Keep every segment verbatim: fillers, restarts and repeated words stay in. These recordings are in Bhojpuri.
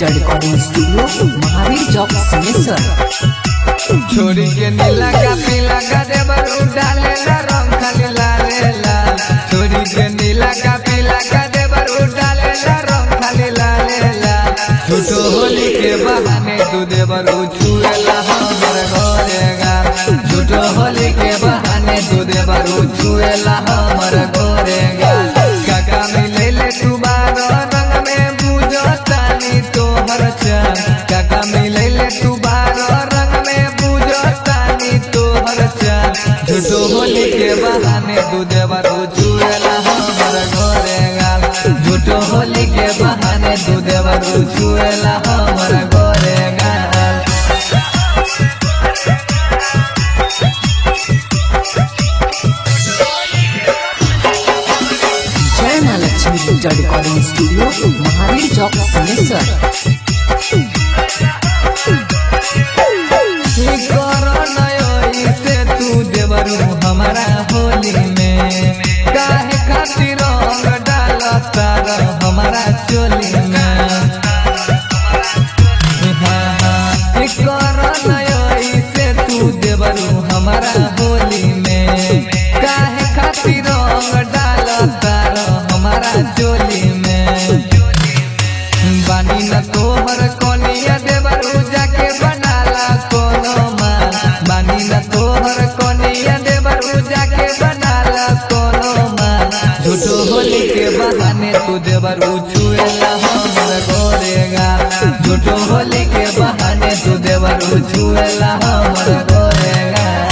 Digital recording studio Mahavir Chowk Singheshwar. छोरी के नीला का पीला का देवर डाले ला रंग खाली लाले लाल। छोरी के नीला का पीला का देवर डाले ला रंग खाली लाले लाल। झूठो होली के बहाने तू देवर छुएला हमर घरे गाल। झूठो होली के बहाने तू देवर छुएला हमर घरे गाल। काका मिले ले तू बारो रंग में बुझतानी तोहर चाल। काका मिले ले तू बारो रंग में बुझतानी तोहर चाल। झूठो होली के बहाने तू देवर छुएला हमर घरे गाल। झूठो होली के बहाने तू देवर छुएला हमर घरे गाल। जय माँ Lakshmi digital recording studio Mahavir Chowk Singheshwar. से तू देवरू हमारा होली में काहे खातिर रंग डालता हमारा चोली में। से तू देवरू हमारा होली में काहे खातिर रंग डालता हमारा चोली में। बानी न तोहर कोनिया देवरू जाके बनाला कोनो माल। बानी न तोहर कोनिया देवरू जाके बनाला कोनो माल। झूठो होली के बहाने तू देवरू छुएला हमर घरे गाल। झूठो होली के बहाने तू देवरू छुएला हमर घरे गाल।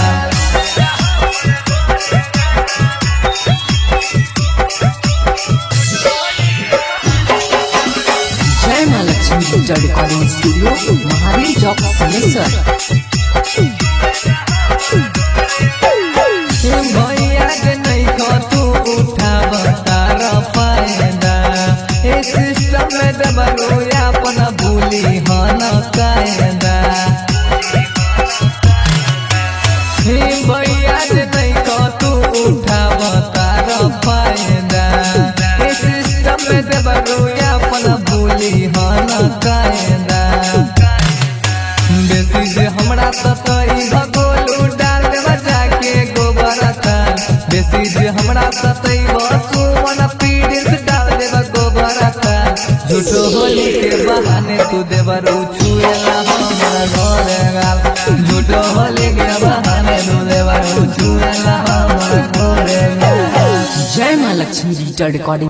जय माँ Lakshmi digital recording studio Mahavir Chowk Singheshwar. भैया के नहीं खो तू उठाव तार फायदा। ए सिस्टम में देवरू अपन भूली हन कायदा। भैया के नहीं खो तू उठाव तार फायदा। ए सिस्टम में देवरू अपन भूली हन कायदा। बेसी जे हमरा सतई भगोलू डाल देवा जाके गोबर थान। बेसी जे हमरा सतई बसुवन पीड़ित डाल देवा गोबर थान। झूठो होली के बहाने तू देवरू छुएला हमर घरे गाल। झूठो होली के बहाने तू देवरू छुएला हमर घरे गाल। जय माँ लक्ष्मी डिजिटल रिकॉर्डिंग